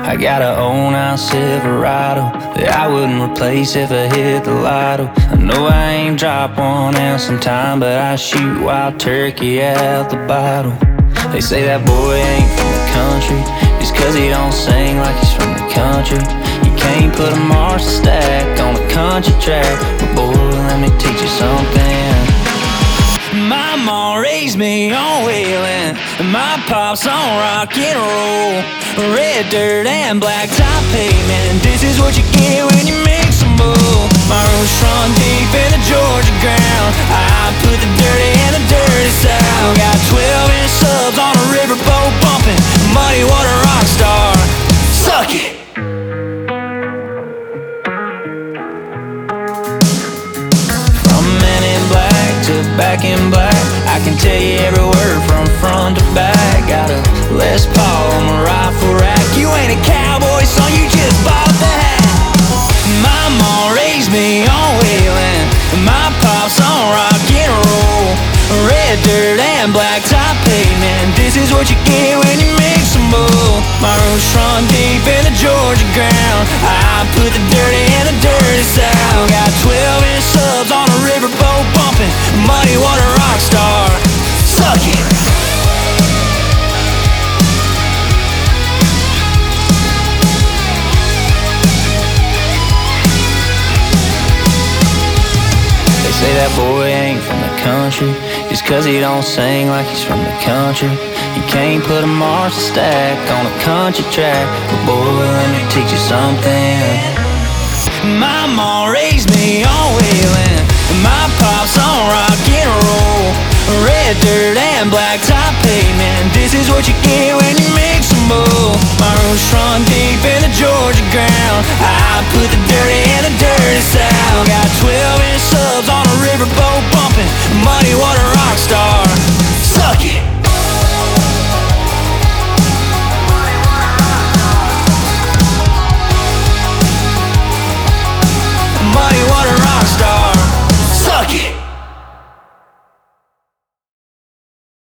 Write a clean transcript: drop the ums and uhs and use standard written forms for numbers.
I got a old 9 Silverado that I wouldn't replace if I hit the lotto. I know I ain't dropped one out sometime, but I shoot wild turkey out the bottle. They say that boy ain't from the country just 'cause he don't sing like he's from the country. You can't put a Marshall stack on a country track. But boy, let me teach you something. My mom raised me on wheeling, and my pop's on rock and roll. Red dirt and black top pavement, this is what you get when you mix them both. My roots run deep in the Georgia ground. I put the dirty in the dirty south. Got 12-inch subs on a riverboat bumping, muddy water rock star. Suck it! Back in black, I can tell you every word from front to back. Got a Les Paul on my rifle rack. You ain't a cowboy, son, you just bought the hat. My mom raised me on wheeling, my pop's on rock and roll. Red dirt and black top pavement, this is what you get when you mix them both. My roots run deep in the Georgia ground. I put the dirty in the dirty south. Got 12-inch subs on a riverboat bumping, muddy water rock star. Suck it! They say that boy ain't from the country just 'cause he don't sing like he's from the country. You can't put a Marshall stack on a country track. But boy, let me teach you something. My mom raised me on wheeling, my pop's on rock and roll. Red dirt and black top pavement, this is what you get when